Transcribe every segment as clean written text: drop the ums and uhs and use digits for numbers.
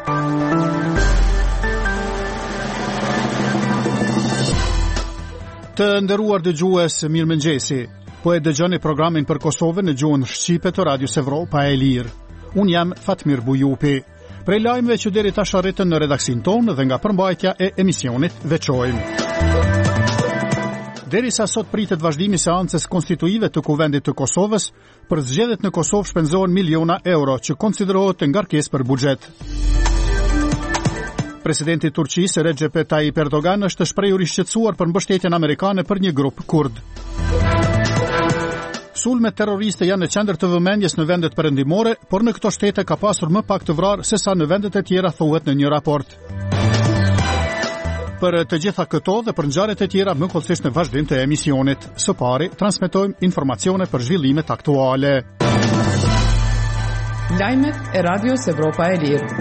Të nderuar dëgjues, mirëmëngjesi. Po e dëgjoni programin për Kosovën në gjuhën shqipe të Radios Evropa e Lirë. Unë jam Fatmir Bujupi. Prej lajmeve që deri tash arritën në redaksin tonë dhe nga përmbajtja e emisionit veçojmë. Derisa sot pritet vazhdimi seancës konstituive të Kuvendit të Kosovës, për zgjedhjet në Kosovë shpenzohen miliona euro, që konsiderohet ngarkesë për buxhet. Presidenti i Turqisë Recep Tayyip Erdogan është shprehur i shqetësuar për mbështetjen amerikane për një grup kurd. Sulmet terroriste janë në qendër të vëmendjes në vendet perëndimore, por në këto shtete ka pasur më pak të vrarë se sa në vendet e tjera, thuhet në një raport. Për të gjitha këto dhe për ngjarjet e tjera më kollësisht në vazhdim të emisionit. Së pari, transmetojmë informacione për zhvillimet aktuale. Lajmet e Radios Evropa e Lirë.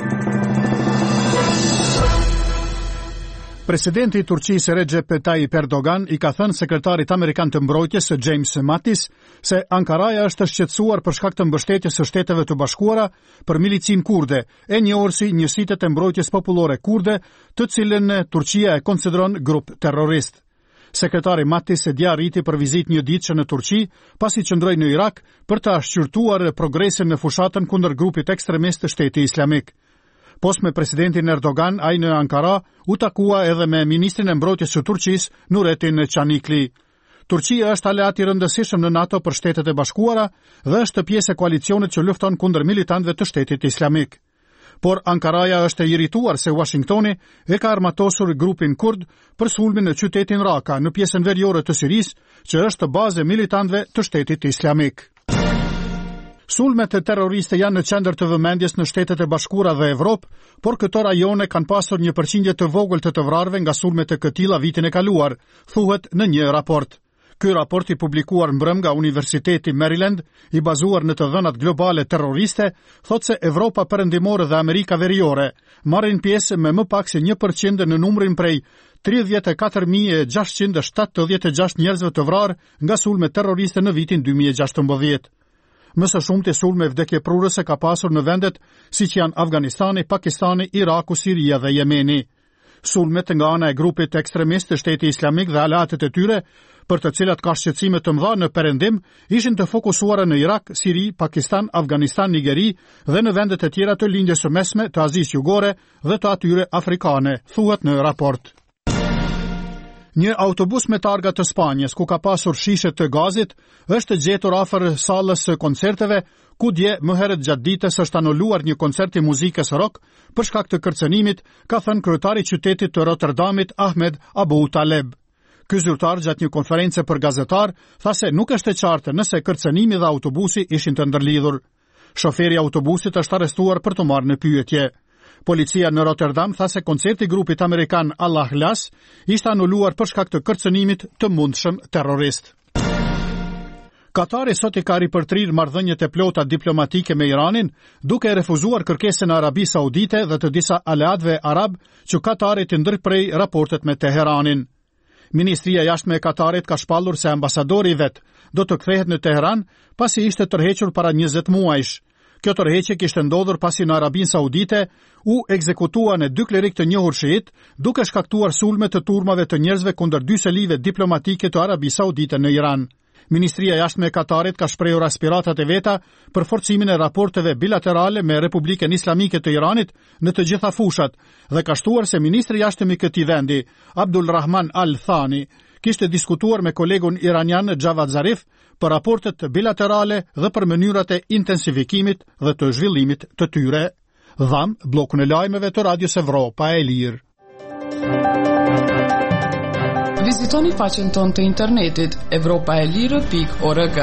Presidenti i Turqisë Recep Tayyip Erdogan i ka thënë sekretarit amerikan të mbrojtjes James Mattis se Ankaraja është shqetësuar për shkak të mbështetjes së Shteteve të Bashkuara për milicin kurde, e njohur si Njësitë e Mbrojtjes Popullore Kurde, të cilën Turqia e konsideron grup terrorist. Sekretari Mattis e dja arriti për vizitë një ditë në Turqi, pasi qëndroi në Irak për të shqyrtuar progresin në fushatën kundër grupit ekstremist të Shteti Islamik. Post me presidentin Erdogan, ai në Ankara u takua edhe me ministrin e mbrojtjes së Turqisë, Nurettin Çanikli. Turqia është aleat i rëndësishëm në NATO për Shtetet e Bashkuara dhe është pjesë e koalicionit që lufton kundër militantëve të Shtetit Islamik. Por Ankaraja është e irrituar se Washingtoni e ka armatosur grupin kurd për sulmin në qytetin Raqqa, në pjesën veriore të Sirisë, që është bazë e militantëve të Shtetit Islamik. Sulmet terroriste janë në qendër të vëmendjes në Shtetet e Bashkuara dhe Evropë, por këto rajone kanë pasur një përqindje të vogël të vrarëve nga sulmet e këtilla vitin e kaluar, thuhet në një raport. Ky raport i publikuar mbrëm nga Universiteti Maryland, i bazuar në të dhënat globale terroriste, thotë se Evropa Perëndimore dhe Amerika Veriore marrin pjesë me më pak se 1% në numrin prej 34.676 njerëzve të vrarë nga sulmet terroriste në vitin 2016. Më së shumti sulme vdekjeprurëse ka pasur në vendet siç janë Afganistani, Pakistani, Iraku, Siria dhe Jemeni. Sulmet nga ana e grupit ekstremist të Shteti Islamik dhe aleatët e tyre, për të cilat ka shqetësime të mëdha në perëndim, ishin të fokusuara në Irak, Siri, Pakistan, Afganistan, Nigeri dhe në vendet e tjera të lindjes së mesme, të Azisë Jugore dhe të atyre afrikane, thuhet në raport. Një autobus me targa të Spanjës, ku ka pasur shishe të gazit, është gjetur afër sallës së koncerteve, ku dje më herët gjatë ditës është anuluar një koncert i muzikës rock për shkak të kërcënimit, ka thënë kryetari i qytetit të Rotterdamit Ahmed Abu Taleb. Ky zyrtar gjatë një konferencë për gazetar tha se nuk është e qartë nëse kërcënimi dhe autobusi ishin të ndërlidhur. Shoferi i autobusit është arrestuar për të marrë në pyetje. Policia në Rotterdam tha se koncerti i grupit amerikan Allah Las ishte anuluar për shkak të kërcënimit të mundshëm terrorist. Katari sot i ka ripërtrir marrëdhëniet e plota diplomatike me Iranin, duke refuzuar kërkesën e Arabisë Saudite dhe të disa aleatëve arab që Katari të ndërprej raportet me Teheranin. Ministria e Jashtme e Katarit ka shpallur se ambasadori i vet do të kthehet në Teheran pasi ishte tërhequr para 20 muajsh. Kjo tërheqje kishte ndodhur pasi në Arabinë Saudite u ekzekutuan 2 klerik të njohur shiit, duke shkaktuar sulme të turmave të njerëzve kundër 2 selive diplomatike të Arabisë Saudite në Iran. Ministria e Jashtme e Katarit ka shprehur aspiratat e veta për forcimin e raporteve bilaterale me Republikën Islamike të Iranit në të gjitha fushat dhe ka shtuar se ministri i jashtëm i këtij vendi, Abdul Rahman Al Thani, kishte diskutuar me kolegun iranian Javad Zarif për raportet bilaterale dhe për mënyrat e intensifikimit dhe të zhvillimit të tyre. Dham bllokun e lajmeve të Radios Evropa e Lirë. Vizitoni faqen tonë të internetit evropaelire.org.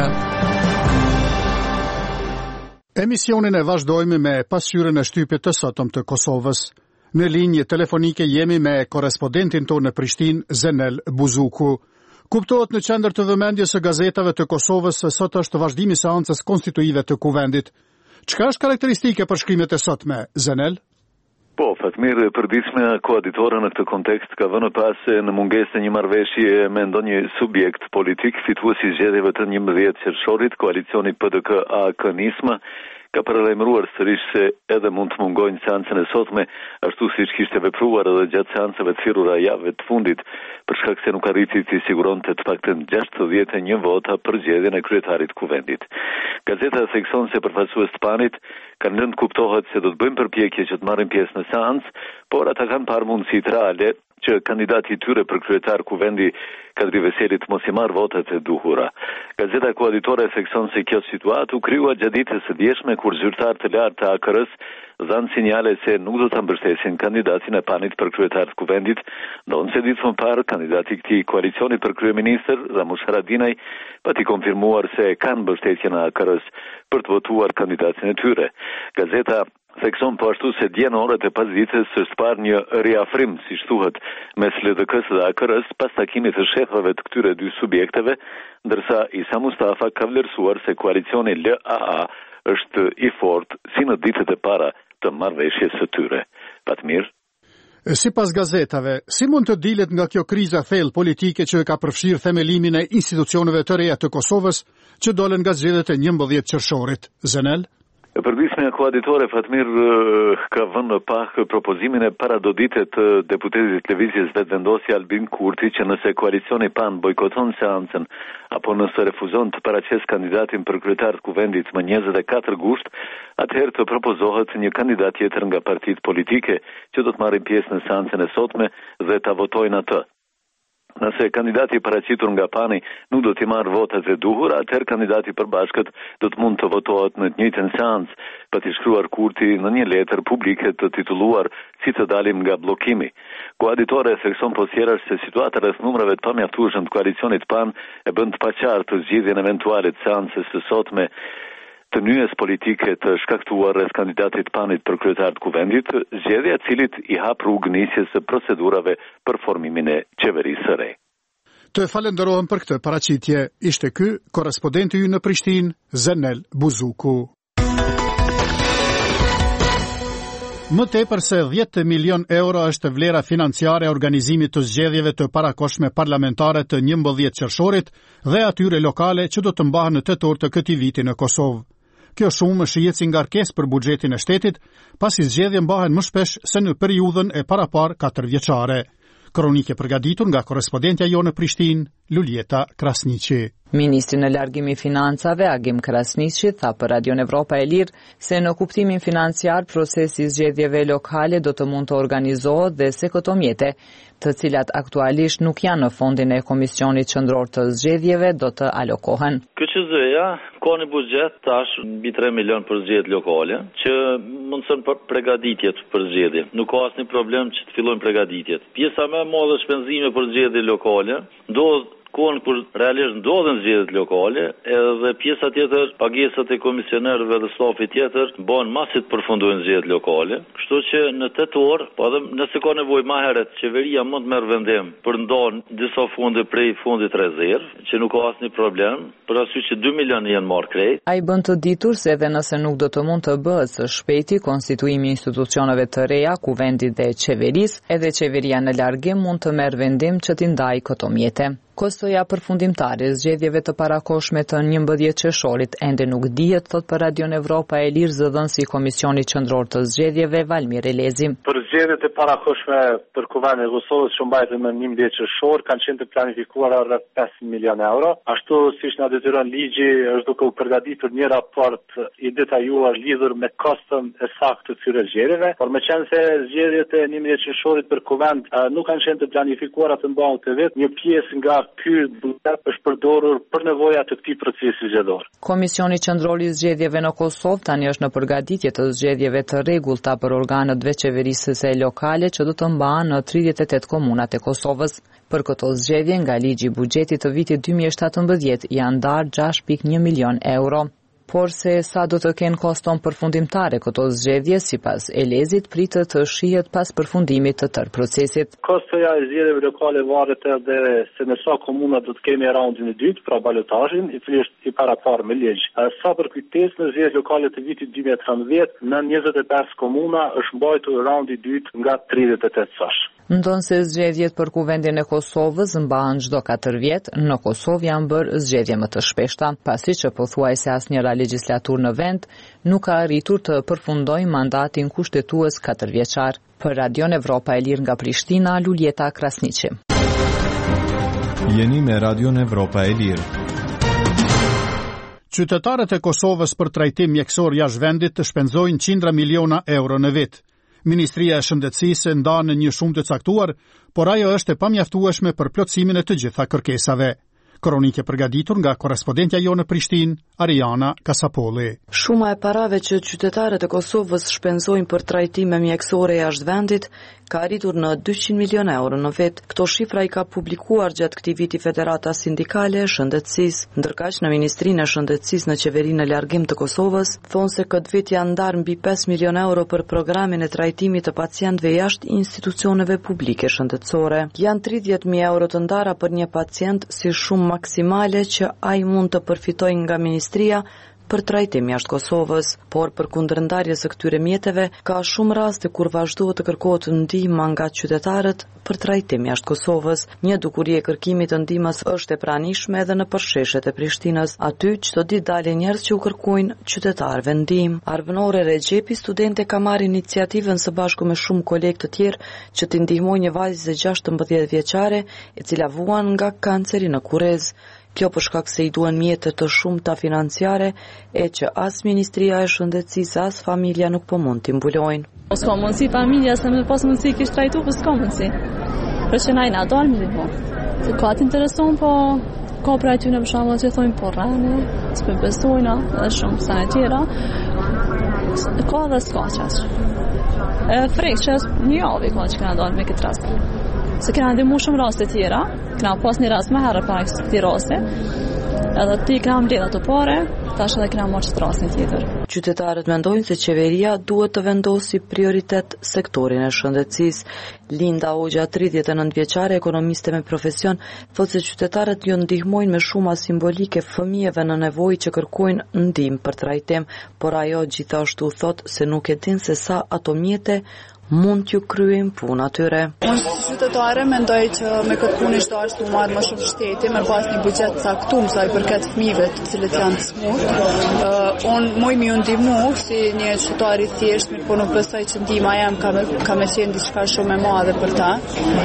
Emisionin e vazhdojmë me pasqyrën e shtypit të sotëm të Kosovës. Në linjë telefonike jemi me korrespondentin tonë në Prishtinë, Zenel Buzuku. Kuptohet në qendër të vëmendjes së gazetave të Kosovës se sot është vazhdimi i seancës konstituive të Kuvendit. Çka është karakteristike për shkrimet e sotme, Zenel? Po, Fatmir, përditshmja koaditore në këtë kontekst ka vënë pas në mungesë të një marrëveshje me ndonjë subjekt politik fituesi i zgjedhjeve të 11 qershorit, koalicioni PDK-AK-NISM ka paralajmëruar sërish se edhe mund të mungojnë seancën e sotme, ashtu siç kishte vepruar edhe gjatë seancave të thirrura javëve të fundit, për shkak se nuk arriti të siguronte të paktën 61 vota për zgjedhjen e kryetarit të kuvendit. Gazeta thekson se përfaqësues të PAN-it kanë lënë kuptohet se do të bëjmë përpjekje që të marrin pjesë në seancë, por ata kanë parë mundësitë reale që kandidati i tyre për kryetar kuvendi Kadri Veseli të mos i marrë votat e duhura. Gazeta koaditore thekson se kjo situatë u krijua gjatë ditës së dieshme kur zyrtarë të lartë të AKR-s dhanë sinjale se nuk do ta mbështesin kandidatin e PAN-it për kryetar të kuvendit, ndonse ditë më parë kandidati i këtij koalicioni për kryeministër, Ramush Haradinaj, pati konfirmuar se kanë mbështetjen e AKR-s për të votuar kandidatin e tyre. Gazeta thekson po ashtu se dje në orët e pasdites është parë një riafrim, siç thuhet, mes LDK-s dhe AKR-s pas takimit të shefëve të këtyre dy subjekteve, ndërsa Isa Mustafa ka vlerësuar se koalicioni LAA është i fortë si në ditët e para të marrëveshjes së tyre. Fatmir. Sipas gazetave, si mund të dilet nga kjo kriza thellë politike që ka përfshirë themelimin e institucioneve të reja të Kosovës që dolen nga zgjedhjet e 11 qershorit? Zenel? Përdismja koaditore Fatmir ka vënë në pak propozimin e paradodite të deputetit lëvizjes vetëvendosje Albin Kurti që nëse koalicioni PAN bojkoton seancën apo nëse refuzon të paraqes kandidatin për kryetar të kuvendit më 24 gusht, atëherë të propozohet një kandidat tjetër nga partitë politike që do të marrin pjesë në seancën e sotme dhe ta votojnë atë. Nëse kandidati paraqitur nga PAN-i nuk do t'i marrë votat e duhura, atëherë kandidati i përbashkët do të mund të votohet në të njëjtën seancë, pati shkruar Kurti në një letër publike të titulluar Si të dalim nga bllokimi. Koaditore thekson posjerash se situata rreth numrave të pamjaftueshëm të koalicionit PAN e bën të paqartë zgjidhjen eventuale të seancës së sotme të nyjes politike të shkaktuar rreth kandidatit PAN-it për kryetar të kuvendit, zgjedhja e cilit i hap rrugë nisjes së procedurave për formimin e qeverisë së re. Të falenderohem për këtë paraqitje. Ishte ky korrespondenti ynë në Prishtinë, Zenel Buzuku. Më tepër se 10 milion euro është vlera financiare e organizimit të zgjedhjeve të parakoshme parlamentare të 11 qershorit dhe atyre lokale që do të mbahen në tetor të këtij viti në Kosovë. Kjo shumë shihet si ngarkesë për buxhetin e shtetit, pasi zgjedhjet mbahen më shpesh se në periudhën e parapar 4 vjeçare. Kronike përgatitur nga korrespondentja jonë në Prishtinë, Luljeta Krasniqi. Ministri në largim i financave, Agim Krasniqi, tha për Radion Evropa e Lirë se në kuptimin financiar procesi i zgjedhjeve lokale do të mund të organizohet dhe se këto mjete, të cilat aktualisht nuk janë në fondin e Komisionit Qendror të Zgjedhjeve, do të alokohen. KQZ-ja ka një buxhet tash mbi 3 milion për zgjedhjet lokale, që mundson për përgatitjet për zgjedhje. Nuk ka asnjë problem që të fillojnë përgatitjet. Pjesa më e madhe shpenzime për zgjedhje lokale ndodh kohën kur realisht ndodhen zgjedhjet lokale, edhe pjesa tjetër, pagesat e komisionerëve dhe stafit tjetër, bën masi të përfundojnë zgjedhjet lokale. Kështu që në tetor, po edhe nëse ka nevojë më herët, qeveria mund të merr vendim për ndarë disa fonde prej fondit rezerv, që nuk ka asnjë problem, për arsye që 2 milion janë marrë krejt. Ai bën të ditur se edhe nëse nuk do të mund të bëhet së shpejti konstituimi i institucioneve të reja, kuvendit dhe qeverisë, edhe qeveria në largim mund të merr vendim që t'i ndajë këto mjete. Kostoja përfundimtare zgjedhjeve të parakoshme të 11 qershorit ende nuk dihet, thot për Radion Evropa e Lirë zëdhënësi i Komisionit Qendror të Zgjedhjeve Valmir Elezi. Për zgjedhjet e parakoshme për kuvendin e Kosovës që mbajtën në 11 qershor kanë qenë të planifikuara rreth 5 milion euro. Ashtu siç na detyron ligji, është duke u përgatitur një raport i detajuar lidhur me kostën e saktë të këtyre zgjedhjeve, por meqense se zgjedhjet e 11 qershorit për kuvend nuk kanë qenë të planifikuara të mbahen të vet, një pjesë nga ky buxhet është përdorur për nevojat të këtij procesi zgjedhor. Komisioni Qendror i Zgjedhjeve në Kosovë tani është në përgatitje të zgjedhjeve të rregullta për organet veçeverisëse lokale që do të mbahen në 38 komunat e Kosovës. Për këto zgjedhje nga ligji i buxhetit të vitit 2017 janë ndarë 6.1 milion euro. Por se sa do të kenë koston përfundimtare këto zgjedhje, sipas Elezit pritet të shihet pas përfundimit të tërë procesit. Kostoja e zgjedhjeve lokale varet edhe se në sa komuna do të kemi raundin e dytë, pra balotazhin, i cili është i paraparë me ligj. Sa për kujtesë në zgjedhjet lokale të vitit 2013, në 25 komuna është mbajtur raundi i dytë nga 38 sash. Ndonë se zgjedhjet për kuvendin e Kosovës mbahen çdo 4 vjet, në Kosovë janë bërë zgjedhje më të shpeshta, pasi që pothuajse asnjëra legjislaturë në vend nuk ka arritur të përfundojë mandatin kushtetues 4 vjeçar. Për Radion Evropa e Lirë nga Prishtina, Luljeta Krasniqi. Jeni me Radion Evropa e Lirë. Qytetarët e Kosovës për trajtim mjekësor jashtë vendit të shpenzojnë qindra miliona euro në vit. Ministria e Shëndetësisë ndan në një shumë të caktuar, por ajo është e pamjaftueshme për plotësimin e të gjitha kërkesave. Kronikë e përgatitur nga korrespondentja jonë në Prishtinë, Ariana Kasapolli. Shuma e parave që qytetarët e Kosovës shpenzojnë për trajtime mjekësore jashtë vendit ka arritur në 200 miliona euro në vit. Këto shifra i ka publikuar gjatë këtij viti Federata Sindikale e Shëndetësisë. Ndërkaq në Ministrinë e Shëndetësisë në Qeverinë në Largim të Kosovës thonë se këtë vit janë ndarë mbi 5 miliona euro për programin e trajtimit të pacientëve jashtë institucioneve publike shëndetësore. Janë 30.000 euro të ndara për një pacient si shumë maksimale që ai mund të përfitojë nga ministria për trajtim jashtë Kosovës, por për kundërndarje së këtyre mjeteve ka shumë raste kur vazhdohet të kërkohet ndihmë nga qytetarët për trajtim jashtë Kosovës. Një dukuri e kërkimit të ndihmës është e pranishme edhe në përsheshet e Prishtinës. Aty çdo ditë dalin njerëz që u kërkojnë qytetarëve ndihmë. Arvënore Rexhepi, studente, ka marrë iniciativën së bashku me shumë kolegë të tjerë që t'i ndihmojnë një vajzë 16 vjeçare e cila vuan nga kanceri në kurrez. Kjo për shkak se i duhen mjete të shumta financiare e që as Ministria e Shëndetësisë as familja nuk po mund t'i mbulojnë. S'ka mundësi familja se më pas mundësi kishte trajtu, po s'ka mundësi. Për që na dalë më po. Se ka të intereson, po ka pra aty në për shembull që thonë po rrane, s'po besojna, edhe shumë sa e tjera. Ka dhe s'ka çash. Frikshës një javë ka që kanë dalë me këtë rast. Se kena ndihmu shumë raste tjera, kena pas një rast më herë para këtij rasti, edhe ti kena mbledh ato pare, tash edhe kena marrë rastin tjetër. Qytetarët mendojnë se qeveria duhet të vendosi prioritet sektorin e shëndetësisë. Linda Hoxha, 39 vjeçare, ekonomiste me profesion, thotë se qytetarët ju ndihmojnë me shuma simbolike fëmijëve në nevojë që kërkojnë ndihmë për trajtim, por ajo gjithashtu thotë se nuk e din se sa ato mjete mund t'ju kryejnë punë atyre. Unë si qytetare mendoj që me këtë punë ishte ashtu të marrë më shumë shteti, me pas një buxhet caktuar sa i përket fëmijëve të cilët janë të smur. Unë më ju ndihmu si një qytetar i thjesht, mirë po nuk besoj që ndihma jam ka me qenë diçka shumë e madhe për ta.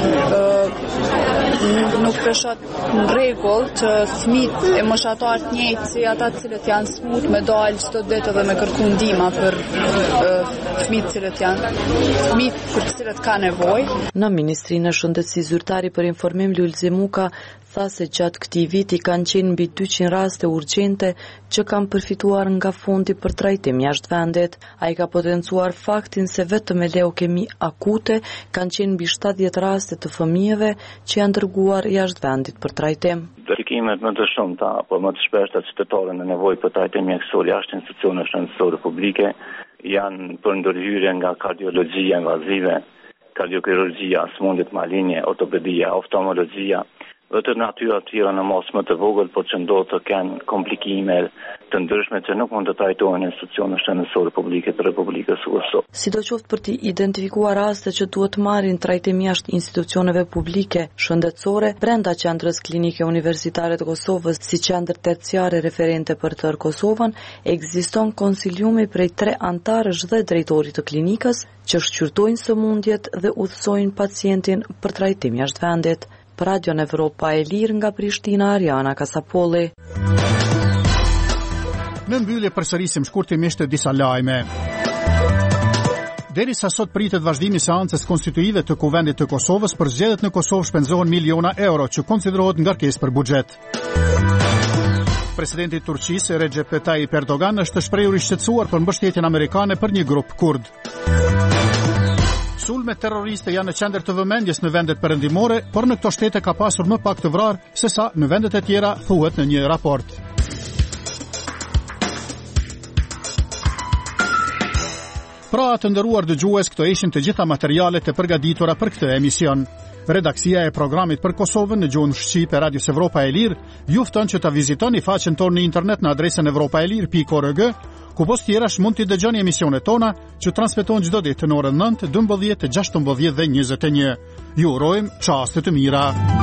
Nuk peshot në rregull që fëmijët e moshatar të njëjtë si ata të cilët janë smut me dalë çdo ditë dhe me kërku ndihmë për fëmijët të cilët janë për të cilët ka nevojë. Në Ministrinë e Shëndetësisë zyrtari për informim Lulzi Muka tha se gjatë këtij viti kanë qenë mbi 200 raste urgjente që kanë përfituar nga fondi për trajtim jashtë vendit. Ai ka potencuar faktin se vetëm me leukemi akute kanë qenë mbi 70 raste të fëmijëve që janë dërguar jashtë vendit për trajtim. Kërkimet më të shumta apo më të shpeshta qytetarë në nevojë për trajtim mjekësor jashtë institucioneve shëndetësore publike janë për ndërhyrje nga kardiologjia invazive, kardiokirurgjia, smundjet malinje, ortopedia, oftalmologjia, dhe të natyra tjera në mos më të vogël, por që ndodhë të kenë komplikime të ndryshme që nuk mund të trajtohen institucione shëndetësore publike të Republikës së Kosovës. Sidoqoftë për të identifikuar raste që duhet marrin trajtim jashtë institucioneve publike shëndetësore, brenda qendrës klinike universitare të Kosovës, si qendër terciare referente për tërë Kosovën, ekziston konsiliumi prej 3 antarësh dhe drejtorit të klinikës që shqyrtojnë sëmundjet dhe udhësojnë pacientin për trajtim jashtë vendit. Për Radion Evropa e Lirë nga Prishtina, Ariana Kasapolli. Në mbyllje përsërisim shkurtimisht disa lajme. Derisa sot pritet vazhdimi i seancës konstituive të Kuvendit të Kosovës, për zgjedhjet në Kosovë shpenzohen miliona euro, që konsiderohet ngarkesë për buxhet. Presidenti i Turqisë Recep Tayyip Erdogan është shprehur i shqetësuar për mbështetjen amerikane për një grup kurd. Sulmet terroriste janë në qendër të vëmendjes në vendet perëndimore, por në këto shtete ka pasur më pak të vrarë se sa në vendet e tjera, thuhet në një raport. Pra të nderuar dëgjues, këto ishin të gjitha materialet e përgatitura për këtë emision. Redaksia e programit për Kosovën në gjuhën shqipe e Radios Evropa e Lirë ju fton që ta vizitoni faqen tonë në internet në adresën evropaelir.org, ku post tjerash mund t'i dëgjoni emisionet tona që transmetohen çdo ditë në orën 9, 12, 16 dhe 21. Ju urojmë çaste të mira.